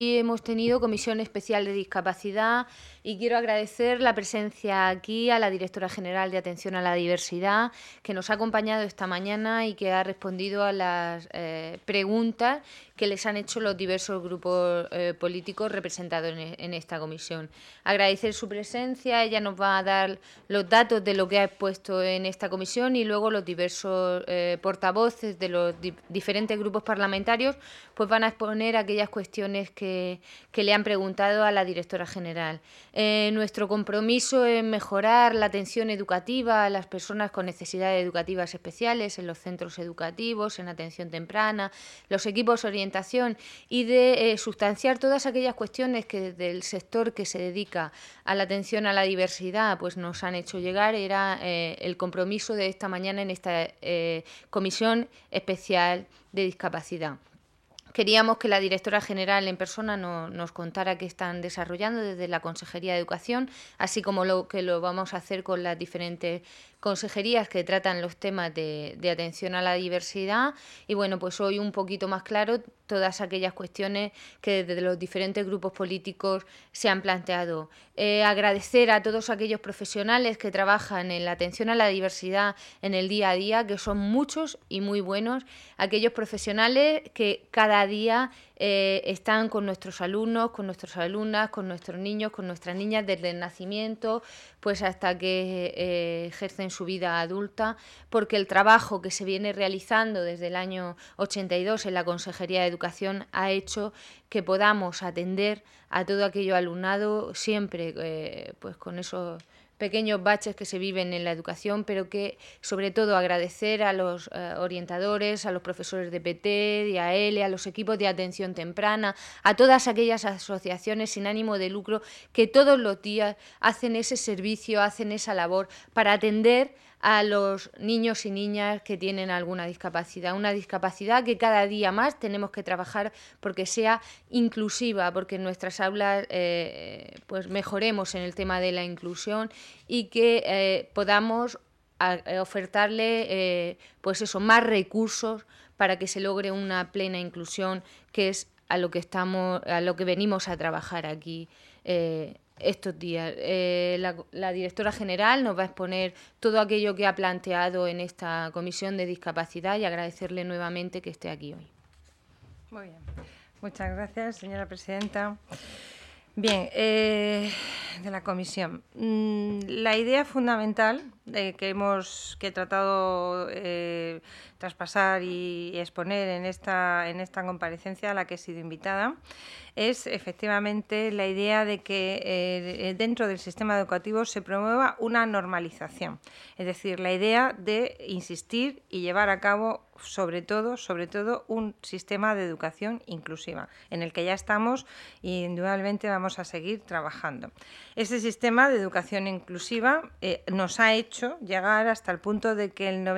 hemos tenido Comisión Especial de Discapacidad y quiero agradecer la presencia aquí a la Directora General de Atención a la Diversidad, que nos ha acompañado esta mañana y que ha respondido a las preguntas que les han hecho los diversos grupos políticos representados en esta comisión. Agradecer su presencia, ella nos va a dar los datos de lo que ha expuesto en esta comisión y luego los diversos portavoces de los diferentes grupos parlamentarios pues van a exponer aquellas cuestiones que le han preguntado a la directora general. Nuestro compromiso es mejorar la atención educativa a las personas con necesidades educativas especiales en los centros educativos, en atención temprana, los equipos de orientación y de sustanciar todas aquellas cuestiones que desde el sector que se dedica a la atención a la diversidad pues nos han hecho llegar. Era el compromiso de esta mañana en esta Comisión Especial de Discapacidad. Queríamos que la directora general en persona nos contara qué están desarrollando desde la Consejería de Educación, así como lo que lo vamos a hacer con las diferentes consejerías que tratan los temas de atención a la diversidad. Y bueno, pues hoy un poquito más claro todas aquellas cuestiones que desde los diferentes grupos políticos se han planteado. Agradecer a todos aquellos profesionales que trabajan en la atención a la diversidad en el día a día, que son muchos y muy buenos, aquellos profesionales que cada día están con nuestros alumnos, con nuestras alumnas, con nuestros niños, con nuestras niñas desde el nacimiento pues hasta que ejercen su vida adulta, porque el trabajo que se viene realizando desde el año 82 en la Consejería de Educación ha hecho que podamos atender a todo aquello alumnado siempre pues con esos pequeños baches que se viven en la educación, pero que sobre todo agradecer a los orientadores, a los profesores de PT, de AL, a los equipos de atención temprana, a todas aquellas asociaciones sin ánimo de lucro que todos los días hacen ese servicio, hacen esa labor para atender a los niños y niñas que tienen alguna discapacidad, una discapacidad que cada día más tenemos que trabajar porque sea inclusiva, porque en nuestras aulas pues mejoremos en el tema de la inclusión y que podamos ofertarle pues eso, más recursos para que se logre una plena inclusión, que es a lo que venimos a trabajar aquí estos días. La directora general nos va a exponer todo aquello que ha planteado en esta comisión de discapacidad y agradecerle nuevamente que esté aquí hoy. Muy bien. Muchas gracias, señora presidenta. Bien, de la comisión. La idea fundamental que he tratado traspasar y exponer en esta comparecencia a la que he sido invitada es efectivamente la idea de que dentro del sistema educativo se promueva una normalización, es decir, la idea de insistir y llevar a cabo sobre todo un sistema de educación inclusiva, en el que ya estamos y indudablemente vamos a seguir trabajando. Este sistema de educación inclusiva nos ha hecho llegar hasta el punto de que el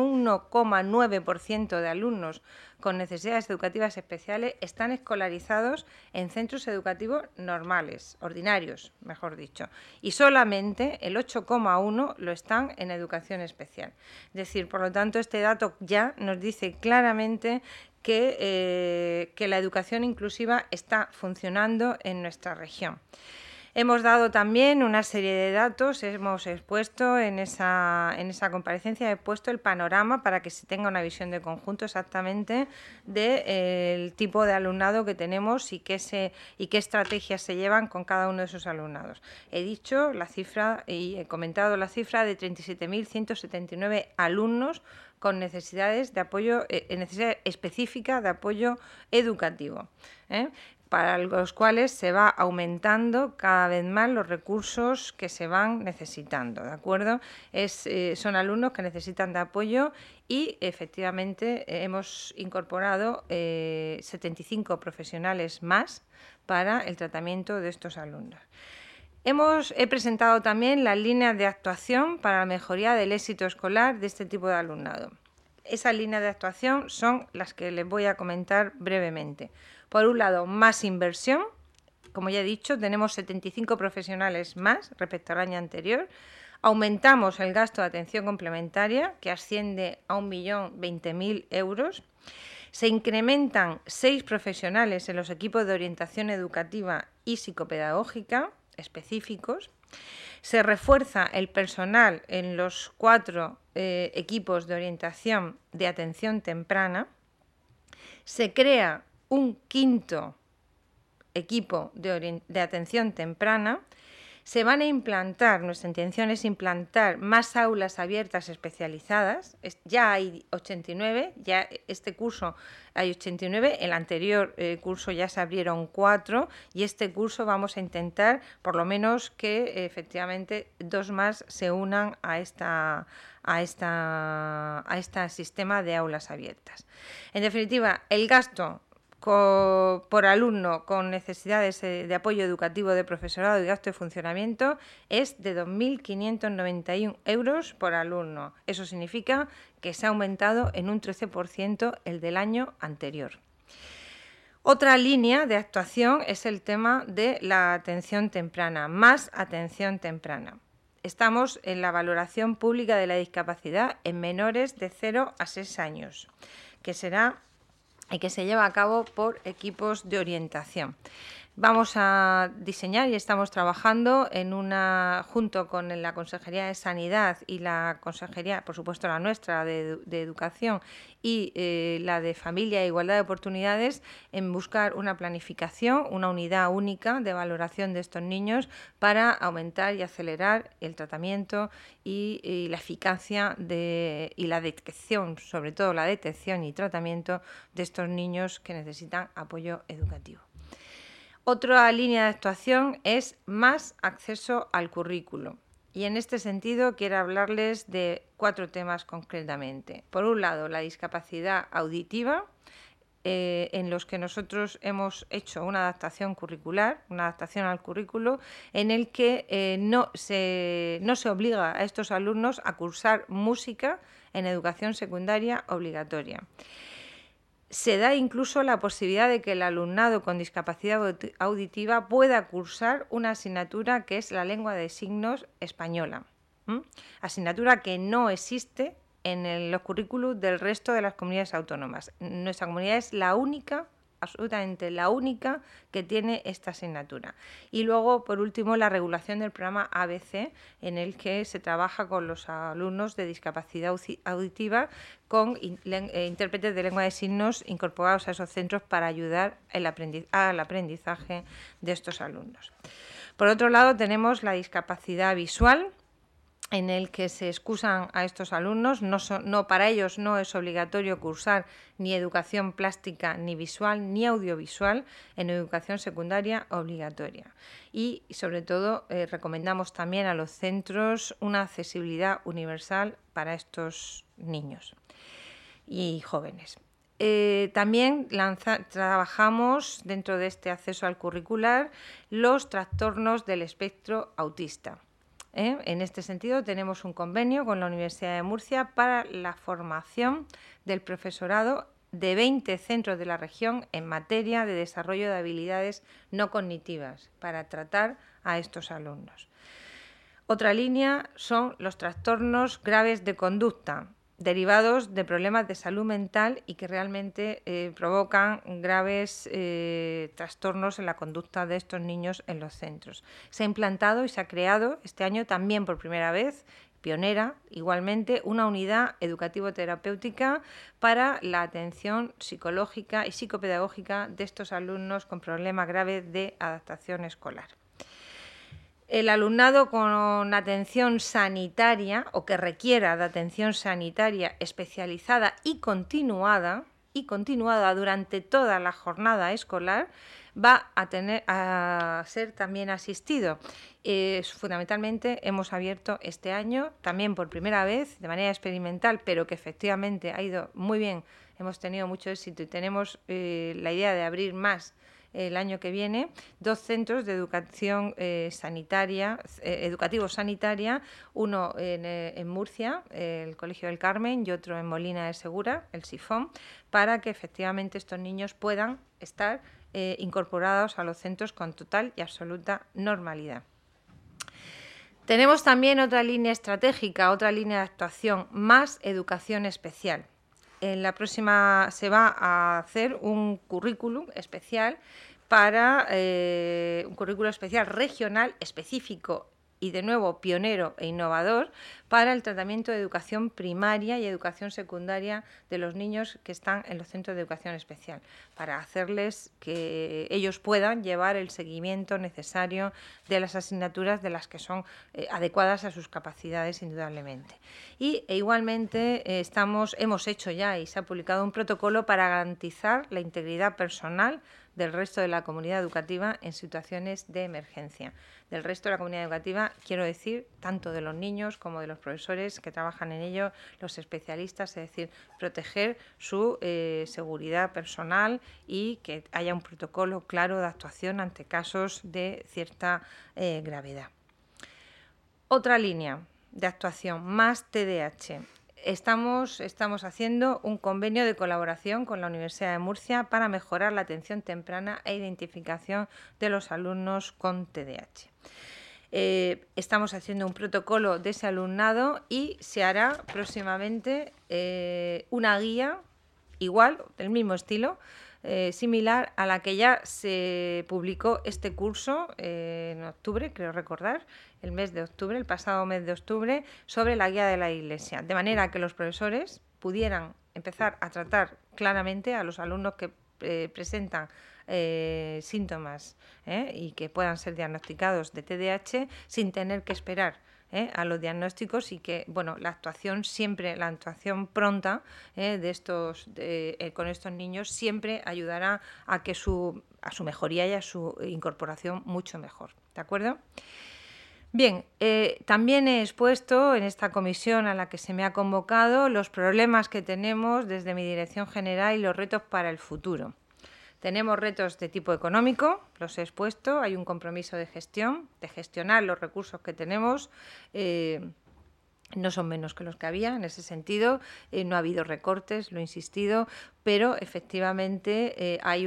91,9% de alumnos con necesidades educativas especiales están escolarizados en centros educativos normales, ordinarios, mejor dicho, y solamente el 8,1% lo están en educación especial. Es decir, por lo tanto, este dato ya nos dice claramente que la educación inclusiva está funcionando en nuestra región. Hemos dado también una serie de datos, hemos expuesto en esa comparecencia, he puesto el panorama para que se tenga una visión de conjunto exactamente del tipo de alumnado que tenemos y qué estrategias se llevan con cada uno de esos alumnados. He dicho la cifra y he comentado la cifra de 37.179 alumnos con necesidades de apoyo, necesidad específica de apoyo educativo, para los cuales se va aumentando cada vez más los recursos que se van necesitando, ¿de acuerdo? Son alumnos que necesitan de apoyo y efectivamente hemos incorporado 75 profesionales más para el tratamiento de estos alumnos. He presentado también las líneas de actuación para la mejoría del éxito escolar de este tipo de alumnado. Esas líneas de actuación son las que les voy a comentar brevemente. Por un lado, más inversión. Como ya he dicho, tenemos 75 profesionales más respecto al año anterior. Aumentamos el gasto de atención complementaria, que asciende a 1.020.000 euros. Se incrementan 6 profesionales en los equipos de orientación educativa y psicopedagógica específicos. Se refuerza el personal en los 4 equipos de orientación de atención temprana. Se crea un 5º equipo de atención temprana. Se van a implantar, nuestra intención es implantar más aulas abiertas especializadas. Ya hay 89, ya este curso hay 89, el anterior curso ya se abrieron 4 y este curso vamos a intentar por lo menos que efectivamente 2 más se unan a este sistema de aulas abiertas. En definitiva, el gasto por alumno con necesidades de apoyo educativo de profesorado y gasto de funcionamiento es de 2.591 euros por alumno. Eso significa que se ha aumentado en un 13% el del año anterior. Otra línea de actuación es el tema de la atención temprana, más atención temprana. Estamos en la valoración pública de la discapacidad en menores de 0 a 6 años, que se lleva a cabo por equipos de orientación. Vamos a diseñar y estamos trabajando junto con la Consejería de Sanidad y la Consejería, por supuesto la nuestra, de Educación y la de Familia e Igualdad de Oportunidades, en buscar una planificación, una unidad única de valoración de estos niños para aumentar y acelerar el tratamiento y la eficacia y la detección, sobre todo la detección y tratamiento de estos niños que necesitan apoyo educativo. Otra línea de actuación es más acceso al currículo. Y en este sentido quiero hablarles de 4 temas concretamente. Por un lado, la discapacidad auditiva, en los que nosotros hemos hecho una adaptación curricular, una adaptación al currículo, en el que no se obliga a estos alumnos a cursar música en educación secundaria obligatoria. Se da incluso la posibilidad de que el alumnado con discapacidad auditiva pueda cursar una asignatura que es la lengua de signos española, asignatura que no existe en los currículos del resto de las comunidades autónomas. Nuestra comunidad es la única, absolutamente la única, que tiene esta asignatura. Y luego, por último, la regulación del programa ABC, en el que se trabaja con los alumnos de discapacidad auditiva con intérpretes de lengua de signos incorporados a esos centros para ayudar al aprendizaje de estos alumnos. Por otro lado, tenemos la discapacidad visual, en el que se excusan a estos alumnos. Para ellos no es obligatorio cursar ni educación plástica, ni visual, ni audiovisual en educación secundaria obligatoria. Y, sobre todo, recomendamos también a los centros una accesibilidad universal para estos niños y jóvenes. También trabajamos dentro de este acceso al curricular los trastornos del espectro autista. En este sentido, tenemos un convenio con la Universidad de Murcia para la formación del profesorado de 20 centros de la región en materia de desarrollo de habilidades no cognitivas para tratar a estos alumnos. Otra línea son los trastornos graves de conducta, derivados de problemas de salud mental y que realmente provocan graves trastornos en la conducta de estos niños en los centros. Se ha implantado y se ha creado este año también por primera vez, pionera igualmente, una unidad educativo-terapéutica para la atención psicológica y psicopedagógica de estos alumnos con problemas graves de adaptación escolar. El alumnado con atención sanitaria o que requiera de atención sanitaria especializada y continuada durante toda la jornada escolar va a ser también asistido. Fundamentalmente hemos abierto este año, también por primera vez, de manera experimental, pero que efectivamente ha ido muy bien, hemos tenido mucho éxito y tenemos la idea de abrir más el año que viene, 2 centros de educación educativo-sanitaria, uno en Murcia, el Colegio del Carmen, y otro en Molina de Segura, el Sifón, para que efectivamente estos niños puedan estar incorporados a los centros con total y absoluta normalidad. Tenemos también otra línea estratégica, otra línea de actuación, más educación especial. en la próxima se va a hacer un currículum especial para un currículo especial regional específico y de nuevo pionero e innovador para el tratamiento de educación primaria y educación secundaria de los niños que están en los centros de educación especial, para hacerles que ellos puedan llevar el seguimiento necesario de las asignaturas de las que son adecuadas a sus capacidades indudablemente. Y igualmente hemos hecho ya y se ha publicado un protocolo para garantizar la integridad personal del resto de la comunidad educativa en situaciones de emergencia. Del resto de la comunidad educativa, quiero decir, tanto de los niños como de los profesores que trabajan en ello, los especialistas, es decir, proteger su seguridad personal y que haya un protocolo claro de actuación ante casos de cierta gravedad. Otra línea de actuación, más TDAH. Estamos haciendo un convenio de colaboración con la Universidad de Murcia para mejorar la atención temprana e identificación de los alumnos con TDAH. Estamos haciendo un protocolo de ese alumnado y se hará próximamente una guía igual, del mismo estilo, similar a la que ya se publicó este curso en octubre, creo recordar, el mes de octubre, el pasado mes de octubre, sobre la guía de la Iglesia, de manera que los profesores pudieran empezar a tratar claramente a los alumnos que presentan síntomas y que puedan ser diagnosticados de TDAH sin tener que esperar a los diagnósticos, y que la actuación pronta con estos niños siempre ayudará a su mejoría y a su incorporación mucho mejor. ¿De acuerdo? Bien, también he expuesto en esta comisión a la que se me ha convocado los problemas que tenemos desde mi dirección general y los retos para el futuro. Tenemos retos de tipo económico, los he expuesto, hay un compromiso de gestionar los recursos que tenemos, no son menos que los que había en ese sentido, no ha habido recortes, lo he insistido, pero efectivamente hay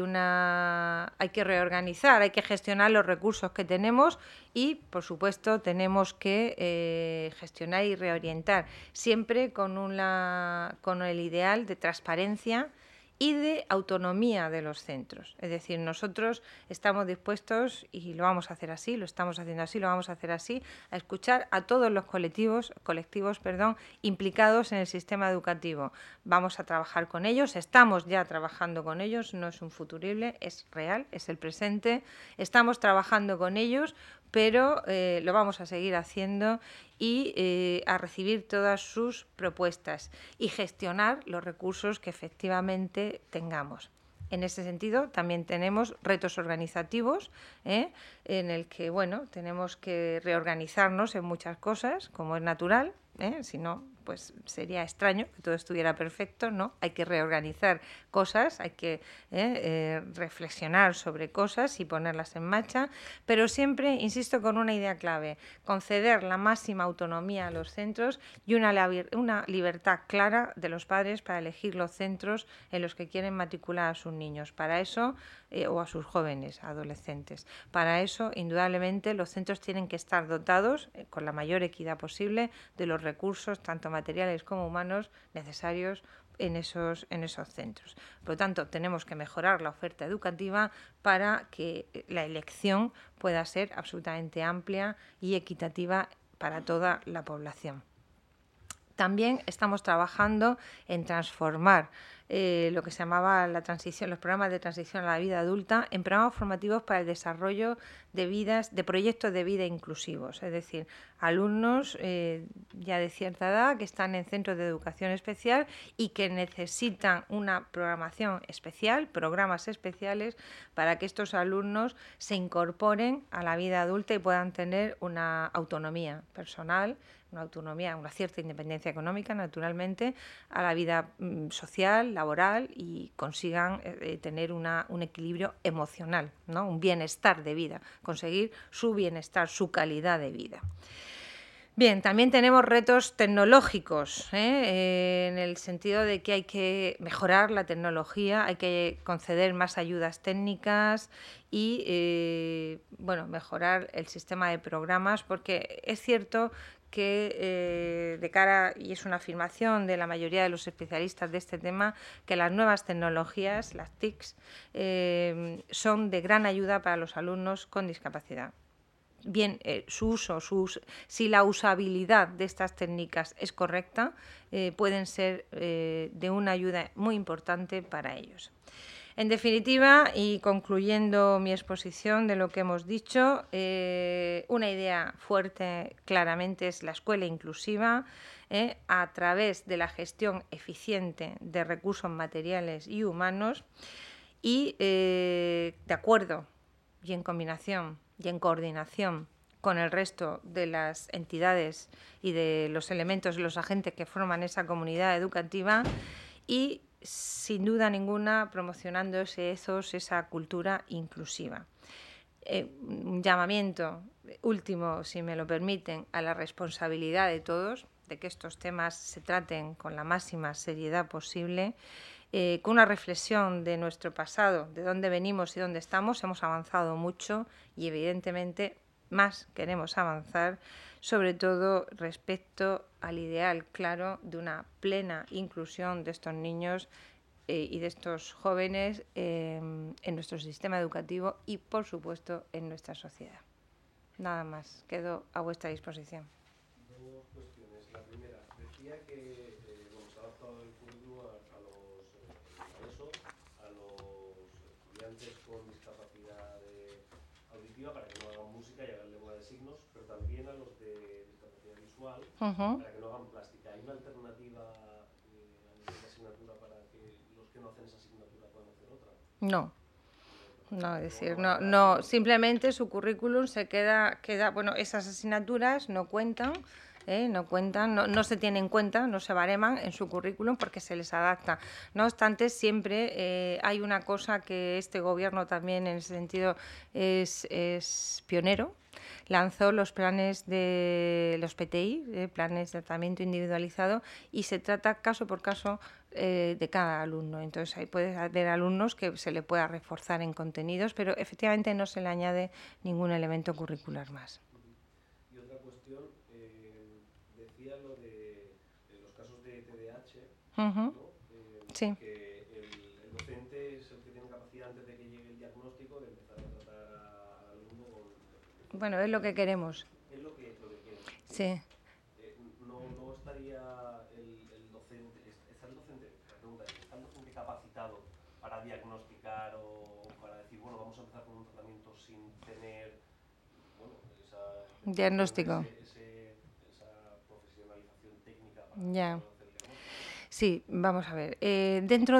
que reorganizar, hay que gestionar los recursos que tenemos y, por supuesto, tenemos que gestionar y reorientar, siempre con el ideal de transparencia y de autonomía de los centros. Es decir, nosotros estamos dispuestos, y lo vamos a hacer así, lo estamos haciendo así, lo vamos a hacer así, a escuchar a todos los colectivos implicados en el sistema educativo. Vamos a trabajar con ellos, estamos ya trabajando con ellos, no es un futurible, es real, es el presente. Estamos trabajando con ellos, pero lo vamos a seguir haciendo y a recibir todas sus propuestas y gestionar los recursos que efectivamente tengamos. En ese sentido, también tenemos retos organizativos, en el que tenemos que reorganizarnos en muchas cosas, como es natural, si no, pues sería extraño que todo estuviera perfecto, ¿no? Hay que reorganizar cosas, hay que reflexionar sobre cosas y ponerlas en marcha, pero siempre, insisto, con una idea clave: conceder la máxima autonomía a los centros y una libertad clara de los padres para elegir los centros en los que quieren matricular a sus niños. Para eso, o a sus jóvenes, adolescentes. Para eso, indudablemente, los centros tienen que estar dotados con la mayor equidad posible de los recursos, tanto materiales como humanos, necesarios en esos centros. Por lo tanto, tenemos que mejorar la oferta educativa para que la elección pueda ser absolutamente amplia y equitativa para toda la población. También estamos trabajando en transformar lo que se llamaba los programas de transición a la vida adulta en programas formativos para el desarrollo de proyectos de vida inclusivos, es decir, alumnos ya de cierta edad que están en centros de educación especial y que necesitan una programación especial, programas especiales, para que estos alumnos se incorporen a la vida adulta y puedan tener una autonomía personal, una cierta independencia económica, naturalmente, a la vida social, laboral, y consigan tener un equilibrio emocional, ¿no? Un bienestar de vida, conseguir su bienestar, su calidad de vida. Bien, también tenemos retos tecnológicos, en el sentido de que hay que mejorar la tecnología, hay que conceder más ayudas técnicas y bueno, mejorar el sistema de programas, porque es cierto que de cara, y es una afirmación de la mayoría de los especialistas de este tema, que las nuevas tecnologías, las TICs, son de gran ayuda para los alumnos con discapacidad. Bien, su uso, si la usabilidad de estas técnicas es correcta, pueden ser de una ayuda muy importante para ellos. En definitiva, y concluyendo mi exposición de lo que hemos dicho, una idea fuerte claramente es la escuela inclusiva, a través de la gestión eficiente de recursos materiales y humanos y de acuerdo y en combinación y en coordinación con el resto de las entidades y de los elementos, los agentes que forman esa comunidad educativa y, sin duda ninguna, promocionando ese ethos, esa cultura inclusiva. Un llamamiento último, si me lo permiten, a la responsabilidad de todos, de que estos temas se traten con la máxima seriedad posible, con una reflexión de nuestro pasado, de dónde venimos y dónde estamos. Hemos avanzado mucho y evidentemente más queremos avanzar, sobre todo respecto al ideal claro de una plena inclusión de estos niños y de estos jóvenes en nuestro sistema educativo y, por supuesto, en nuestra sociedad. Nada más, quedo a vuestra disposición. Dos cuestiones. La primera, decía que se ha adaptado el currículum a los estudiantes con discapacidad auditiva para que no hagan música y hagan lengua de signos, pero también a los de discapacidad visual para que no hagan plástica. ¿Hay una alternativa a nivel de asignatura para que los que no hacen esa asignatura puedan hacer otra? No. No, es decir, no, simplemente su currículum se queda, bueno, esas asignaturas no cuentan, no se tienen en cuenta, no se bareman en su currículum porque se les adapta. No obstante, siempre hay una cosa que este gobierno también en ese sentido es pionero. Lanzó los planes de los PTI, planes de tratamiento individualizado, y se trata caso por caso de cada alumno. Entonces ahí puede haber alumnos que se le pueda reforzar en contenidos, pero efectivamente no se le añade ningún elemento curricular más. Y otra cuestión, decía lo de los casos de TDAH, ¿no? Sí. Que el docente es el que tiene capacidad antes de que llegue el diagnóstico de empezar a tratar al alumno con... Bueno, es lo que queremos. Es lo que queremos. Sí. No estaría el docente, ¿está el docente? La pregunta es, ¿está el docente capacitado para diagnosticar o para decir, bueno, vamos a empezar con un tratamiento sin tener, bueno, diagnóstico? Esa profesionalización técnica para Ya. hacer el diagnóstico. Sí, vamos a ver. Dentro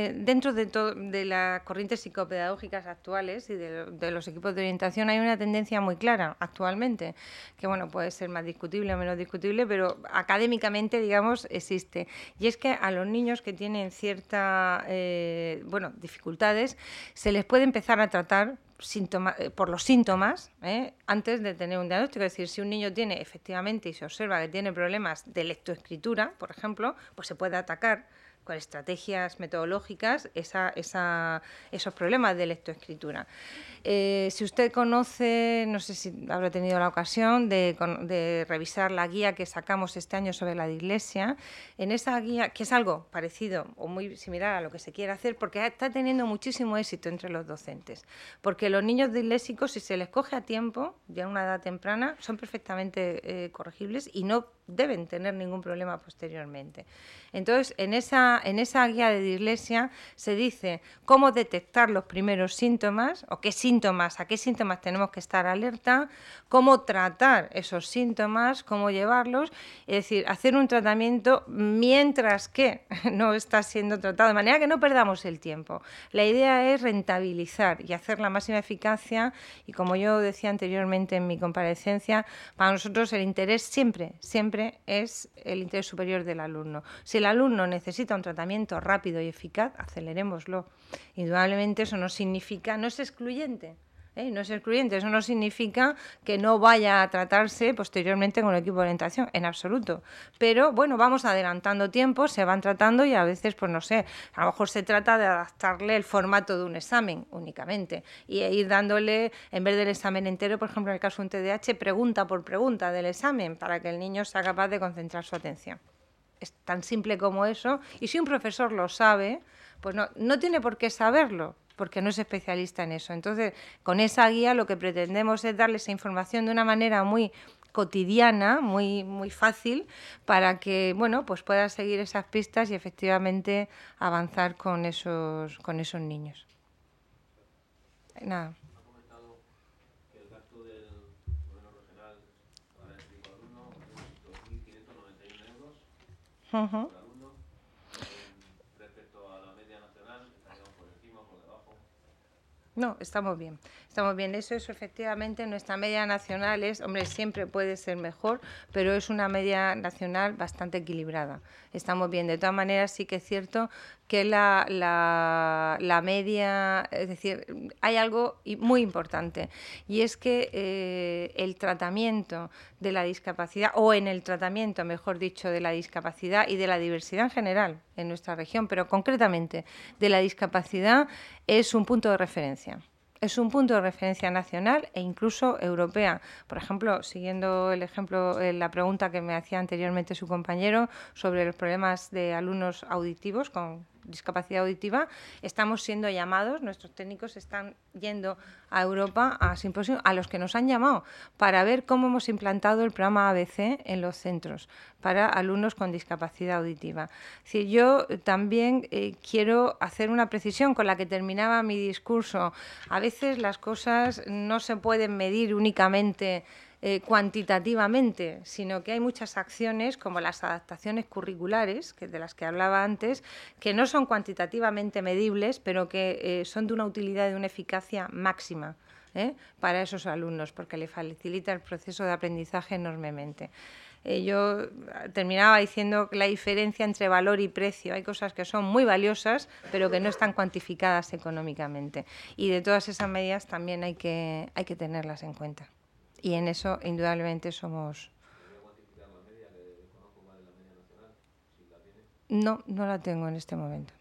de las corrientes psicopedagógicas actuales y de los equipos de orientación hay una tendencia muy clara actualmente, que bueno, puede ser más discutible o menos discutible, pero académicamente, digamos, existe. Y es que a los niños que tienen ciertas dificultades se les puede empezar a tratar por los síntomas antes de tener un diagnóstico. Es decir, si un niño tiene efectivamente y se observa que tiene problemas de lectoescritura, por ejemplo, pues se puede atacar con estrategias metodológicas esos problemas de lectoescritura. Si usted conoce, no sé si habrá tenido la ocasión de revisar la guía que sacamos este año sobre la dislexia, en esa guía, que es algo parecido o muy similar a lo que se quiere hacer, porque está teniendo muchísimo éxito entre los docentes, porque los niños disléxicos, si se les coge a tiempo, ya en una edad temprana, son perfectamente corregibles y no deben tener ningún problema posteriormente. Entonces, en esa guía de dislexia se dice cómo detectar los primeros síntomas o a qué síntomas tenemos que estar alerta, cómo tratar esos síntomas, cómo llevarlos, es decir, hacer un tratamiento mientras que no está siendo tratado, de manera que no perdamos el tiempo. La idea es rentabilizar y hacer la máxima eficacia y, como yo decía anteriormente en mi comparecencia, para nosotros el interés siempre es el interés superior del alumno. Si el alumno necesita un tratamiento rápido y eficaz, acelerémoslo. Indudablemente eso no significa, no es excluyente No es excluyente, eso no significa que no vaya a tratarse posteriormente con el equipo de orientación, en absoluto. Pero bueno, vamos adelantando tiempo, se van tratando y a veces, pues no sé, a lo mejor se trata de adaptarle el formato de un examen únicamente y ir dándole, en vez del examen entero, por ejemplo, en el caso de un TDAH, pregunta por pregunta del examen para que el niño sea capaz de concentrar su atención. Es tan simple como eso, y si un profesor lo sabe, pues no tiene por qué saberlo, porque no es especialista en eso. Entonces, con esa guía lo que pretendemos es darle esa información de una manera muy cotidiana, muy, muy fácil, para que, bueno, pues pueda seguir esas pistas y efectivamente avanzar con esos niños. Nada. Ha comentado que el gasto del gobierno regional para este tipo de alumno es 2.591 euros por alumno. Respecto a la media nacional, ¿estaríamos por encima o por debajo? No, estamos bien. Estamos bien. Eso efectivamente, nuestra media nacional es, hombre, siempre puede ser mejor, pero es una media nacional bastante equilibrada. Estamos bien. De todas maneras, sí que es cierto que la media, es decir, hay algo muy importante, y es que el tratamiento de la discapacidad, o en el tratamiento, mejor dicho, de la discapacidad y de la diversidad en general en nuestra región, pero concretamente de la discapacidad, es un punto de referencia. Es un punto de referencia nacional e incluso europea. Por ejemplo, siguiendo el ejemplo, la pregunta que me hacía anteriormente su compañero sobre los problemas de alumnos auditivos con discapacidad auditiva, estamos siendo llamados, nuestros técnicos están yendo a Europa a simposios a los que nos han llamado para ver cómo hemos implantado el programa ABC en los centros para alumnos con discapacidad auditiva. Es decir, yo también quiero hacer una precisión con la que terminaba mi discurso. A veces las cosas no se pueden medir únicamente cuantitativamente, sino que hay muchas acciones como las adaptaciones curriculares, de las que hablaba antes, que no son cuantitativamente medibles, pero que son de una utilidad y de una eficacia máxima para esos alumnos, porque le facilita el proceso de aprendizaje enormemente. Yo terminaba diciendo que la diferencia entre valor y precio, hay cosas que son muy valiosas, pero que no están cuantificadas económicamente. Y de todas esas medidas también hay que tenerlas en cuenta. Y en eso, indudablemente, somos... No, no la tengo en este momento.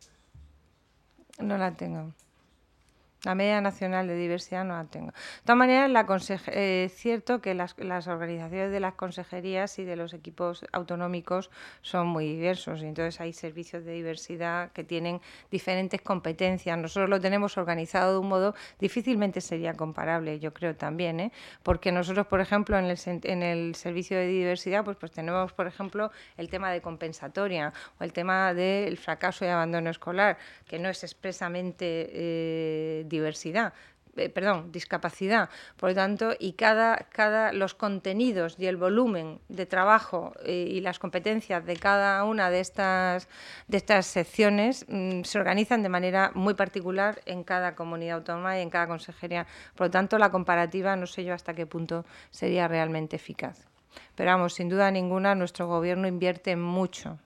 No la tengo. La media nacional de diversidad no la tengo. De todas maneras, es cierto que las organizaciones de las consejerías y de los equipos autonómicos son muy diversos, y entonces hay servicios de diversidad que tienen diferentes competencias. Nosotros lo tenemos organizado de un modo, difícilmente sería comparable, yo creo también, porque nosotros, por ejemplo, en el servicio de diversidad, pues tenemos, por ejemplo, el tema de compensatoria o el tema del fracaso y abandono escolar, que no es expresamente discapacidad. Por lo tanto, y los contenidos y el volumen de trabajo y las competencias de cada una de estas secciones se organizan de manera muy particular en cada comunidad autónoma y en cada consejería. Por lo tanto, la comparativa no sé yo hasta qué punto sería realmente eficaz. Pero vamos, sin duda ninguna, nuestro gobierno invierte mucho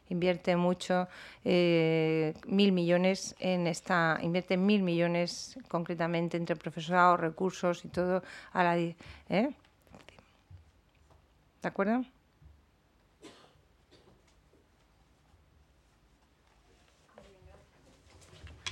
1.000 millones invierte 1.000 millones concretamente entre profesorado, recursos y todo a la... ¿De acuerdo?